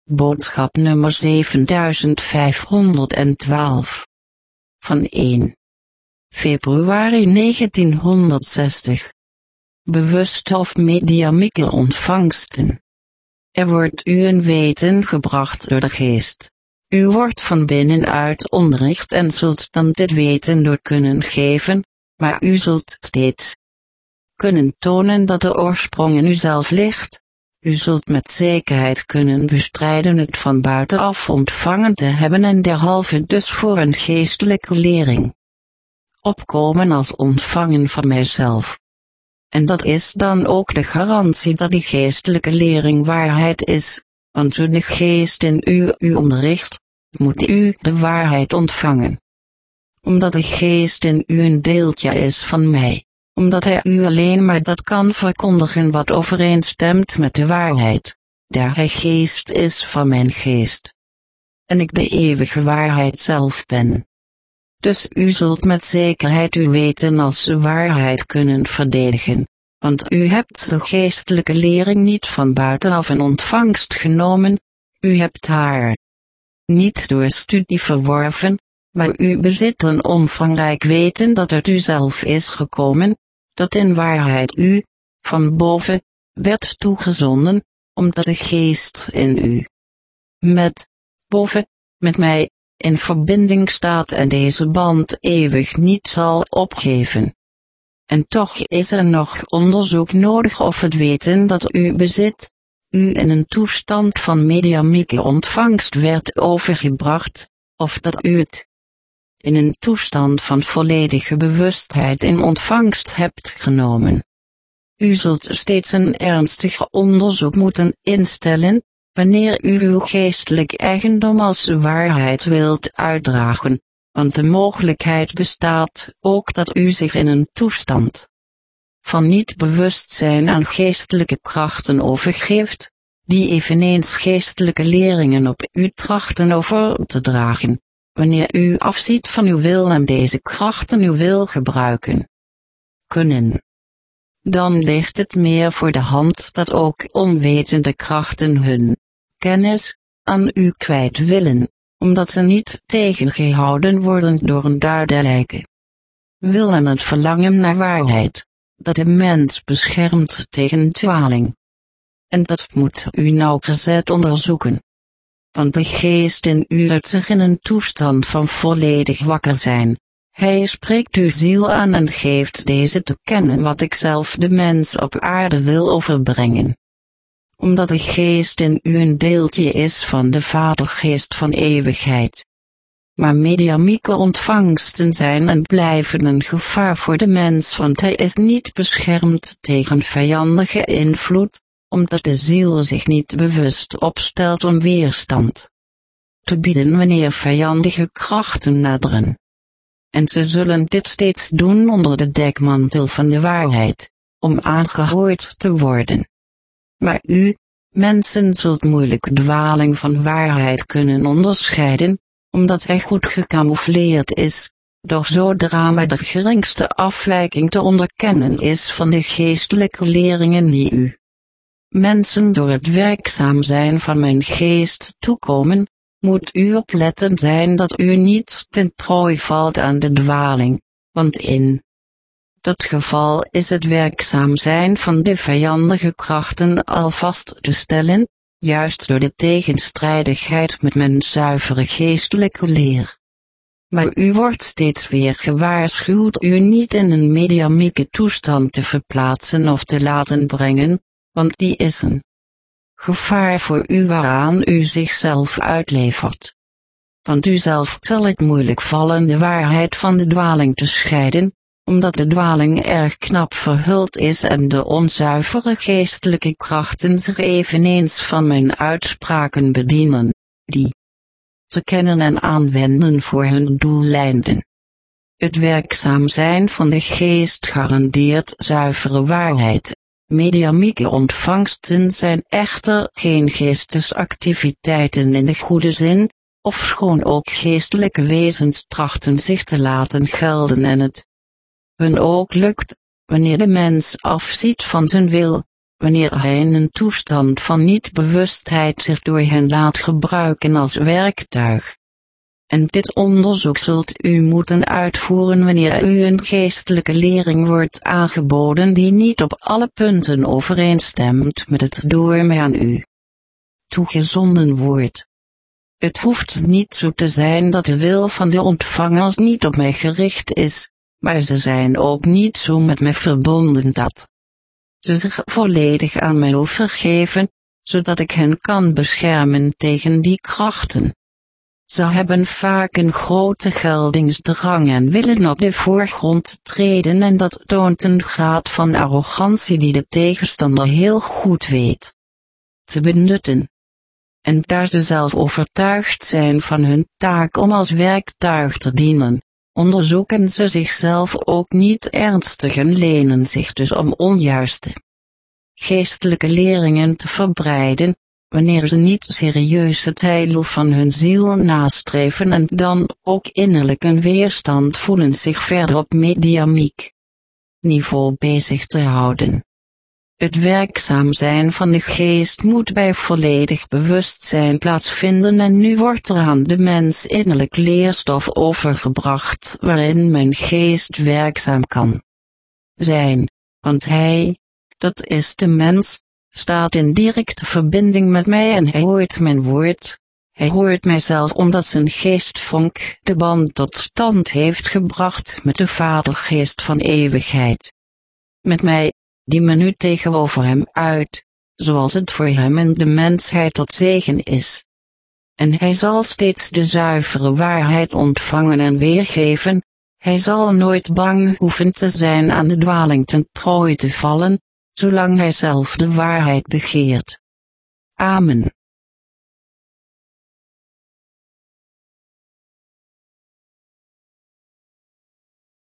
Boodschap nummer 7512. Van 1 februari 1960. Bewust of mediamieke ontvangsten. Er wordt u een weten gebracht door de geest. U wordt van binnenuit onderricht en zult dan dit weten door kunnen geven, maar u zult steeds kunnen tonen dat de oorsprong in uzelf ligt. U zult met zekerheid kunnen bestrijden het van buitenaf ontvangen te hebben en derhalve dus voor een geestelijke lering opkomen als ontvangen van mijzelf. En dat is dan ook de garantie dat die geestelijke lering waarheid is, want zo de geest in u onderricht, moet u de waarheid ontvangen. Omdat de geest in u een deeltje is van mij, omdat hij u alleen maar dat kan verkondigen wat overeenstemt met de waarheid, daar hij geest is van mijn geest. En ik de eeuwige waarheid zelf ben. Dus u zult met zekerheid uw weten als de waarheid kunnen verdedigen, want u hebt de geestelijke lering niet van buitenaf in ontvangst genomen, u hebt haar niet door studie verworven, maar u bezit een omvangrijk weten dat uit uzelf is gekomen, dat in waarheid u, van boven, werd toegezonden, omdat de geest in u met mij, in verbinding staat en deze band eeuwig niet zal opgeven. En toch is er nog onderzoek nodig of het weten dat u bezit, u in een toestand van mediamieke ontvangst werd overgebracht, of dat u het in een toestand van volledige bewustheid in ontvangst hebt genomen. U zult steeds een ernstig onderzoek moeten instellen, wanneer u uw geestelijk eigendom als waarheid wilt uitdragen, want de mogelijkheid bestaat ook dat u zich in een toestand van niet-bewustzijn aan geestelijke krachten overgeeft, die eveneens geestelijke leringen op u trachten over te dragen, wanneer u afziet van uw wil en deze krachten uw wil gebruiken kunnen. Dan ligt het meer voor de hand dat ook onwetende krachten hun kennis aan u kwijt willen, omdat ze niet tegengehouden worden door een duidelijke wil en het verlangen naar waarheid, dat de mens beschermt tegen dwaling. En dat moet u nauwgezet onderzoeken. Want de geest in u uit zich in een toestand van volledig wakker zijn. Hij spreekt uw ziel aan en geeft deze te kennen wat ik zelf de mens op aarde wil overbrengen. Omdat de geest in u een deeltje is van de Vadergeest van eeuwigheid. Maar mediamieke ontvangsten zijn en blijven een gevaar voor de mens, want hij is niet beschermd tegen vijandige invloed, omdat de ziel zich niet bewust opstelt om weerstand te bieden wanneer vijandige krachten naderen. En ze zullen dit steeds doen onder de dekmantel van de waarheid, om aangehoord te worden. Maar u, mensen, zult moeilijk dwaling van waarheid kunnen onderscheiden, omdat hij goed gecamoufleerd is, doch zodra maar de geringste afwijking te onderkennen is van de geestelijke leringen die u mensen door het werkzaam zijn van mijn geest toekomen, moet u oplettend zijn dat u niet ten prooi valt aan de dwaling, want in dat geval is het werkzaam zijn van de vijandige krachten al vast te stellen, juist door de tegenstrijdigheid met mijn zuivere geestelijke leer. Maar u wordt steeds weer gewaarschuwd u niet in een mediamieke toestand te verplaatsen of te laten brengen, want die is een gevaar voor u waaraan u zichzelf uitlevert. Want u zelf zal het moeilijk vallen de waarheid van de dwaling te scheiden, omdat de dwaling erg knap verhuld is en de onzuivere geestelijke krachten zich eveneens van mijn uitspraken bedienen, die ze kennen en aanwenden voor hun doeleinden. Het werkzaam zijn van de geest garandeert zuivere waarheid. Mediamieke ontvangsten zijn echter geen geestesactiviteiten in de goede zin, ofschoon ook geestelijke wezens trachten zich te laten gelden en het hun ook lukt, wanneer de mens afziet van zijn wil, wanneer hij in een toestand van niet-bewustheid zich door hen laat gebruiken als werktuig. En dit onderzoek zult u moeten uitvoeren wanneer u een geestelijke lering wordt aangeboden die niet op alle punten overeenstemt met het door mij aan u toegezonden wordt. Het hoeft niet zo te zijn dat de wil van de ontvangers niet op mij gericht is, maar ze zijn ook niet zo met mij verbonden dat ze zich volledig aan mij overgeven, zodat ik hen kan beschermen tegen die krachten. Ze hebben vaak een grote geldingsdrang en willen op de voorgrond treden en dat toont een graad van arrogantie die de tegenstander heel goed weet te benutten. En daar ze zelf overtuigd zijn van hun taak om als werktuig te dienen, onderzoeken ze zichzelf ook niet ernstig en lenen zich dus om onjuiste geestelijke leringen te verbreiden, wanneer ze niet serieus het heil van hun ziel nastreven en dan ook innerlijk een weerstand voelen zich verder op mediamiek niveau bezig te houden. Het werkzaam zijn van de geest moet bij volledig bewustzijn plaatsvinden en nu wordt er aan de mens innerlijk leerstof overgebracht waarin mijn geest werkzaam kan zijn, want hij, dat is de mens, staat in directe verbinding met mij en hij hoort mijn woord, hij hoort mijzelf omdat zijn geestvonk de band tot stand heeft gebracht met de Vadergeest van eeuwigheid. Met mij, die me nu tegenover hem uit, zoals het voor hem en de mensheid tot zegen is. En hij zal steeds de zuivere waarheid ontvangen en weergeven, hij zal nooit bang hoeven te zijn aan de dwaling ten prooi te vallen, zolang hij zelf de waarheid begeert. Amen.